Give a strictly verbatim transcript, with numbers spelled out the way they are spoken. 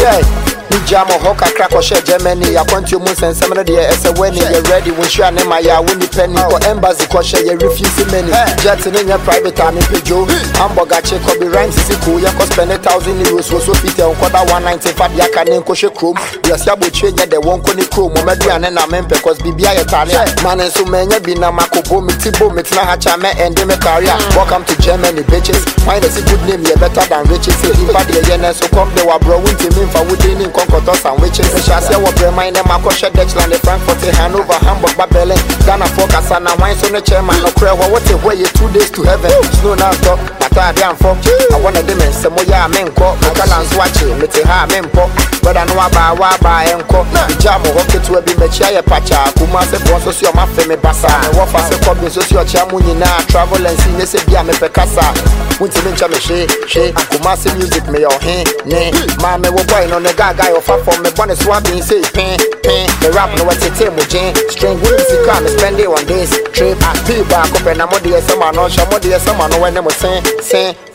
say Jamo hoka crack or share Germany. I want you most and some of the as a wedding. You're ready when you are my ya winnie penny or embassy kosher. You refuse many jets in your private time in Pijo. Hamburger check or be rhymes is cool. You cost spend a thousand euros for so fit on quarter one ninety five. You can name Kosher Chrome. You are Sabo change the one conny chrome. Maybe an enemy because B B I Italia. Man and so many be na Makobo, Mitibo, Mitna Hachame and Deme career. Welcome to Germany, bitches. Find a good name, you're better than riches. In fact, the Yenes so come they were bro into me for wooden in Concotos and witches. The Shassia were remind them Makosha Dexland, Frankfurt, Hanover, Hamburg, Babylon, Ghana, Focus, and a wine on the chairman. No crawl, what a way two days to heaven. Snow now talk, Mata damn for. I want a demon, Samoya, Menko, Makalans watching, Mitiha, Mempo, but I know about Waba and Co. Jamo, hope it will be Mechia Pacha, Kumase, Bonsos, your Mafeme Bassa, and what for the copies of your Chamunina, travel and sing this Biame Pecasa. Winter Chamishi, she, and Kumasi music, me or he, nay, Mamma, what boy on the guy of a from the bonnet swapping, say, pain, pain, the rap, no, what's a table, Jane, string, music, and spend it on this trip. I feel back up and I'm on the summer, no, Shamodi, summer, no, when they were saying, saying,